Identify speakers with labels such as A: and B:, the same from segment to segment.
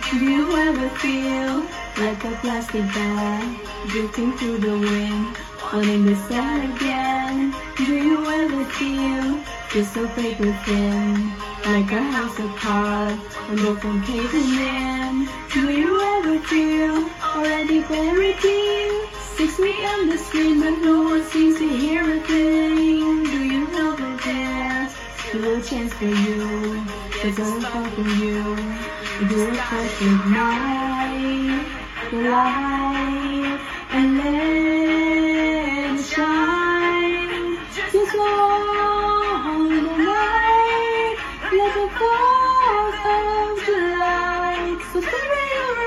A: Do you ever feel like a plastic bag drifting through the wind, wanting to start again? Do you ever feel just so paper thin, like a house of cards on broken pavement? Do you ever feel already buried deep, 6 feet on the street, but no one seems to hear a thing? Do you ever dare? Still a chance for you, cause I'm fucking you. You're a perfect night, the light, and let it shine. Just on the night, let the 4th of July. So spread your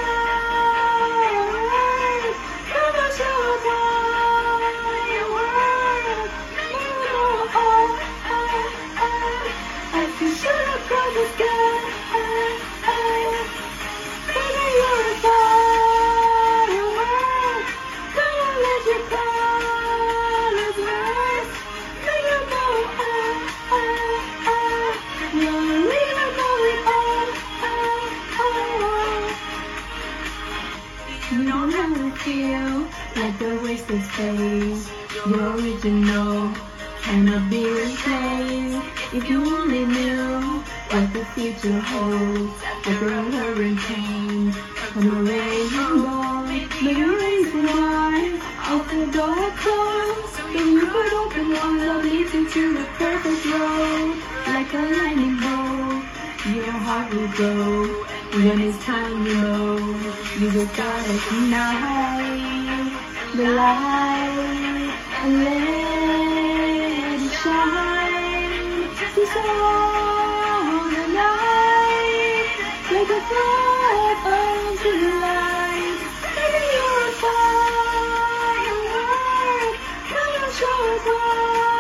A: fire, come on, show us fireworks. As you shoot across the sky. You don't ever feel like a wasted space. Your original cannot be replaced. If you only knew what the future holds, like a hurricane from a rainbow. But your reason why out the door closed, then you could open one that leads you to the perfect road. Like a lightning bolt, your heart will go. When it's time, you know, you just gotta ignite the light and let it shine. Just on the night, like a 4th of July. Baby, you're a firework, come on, show us why.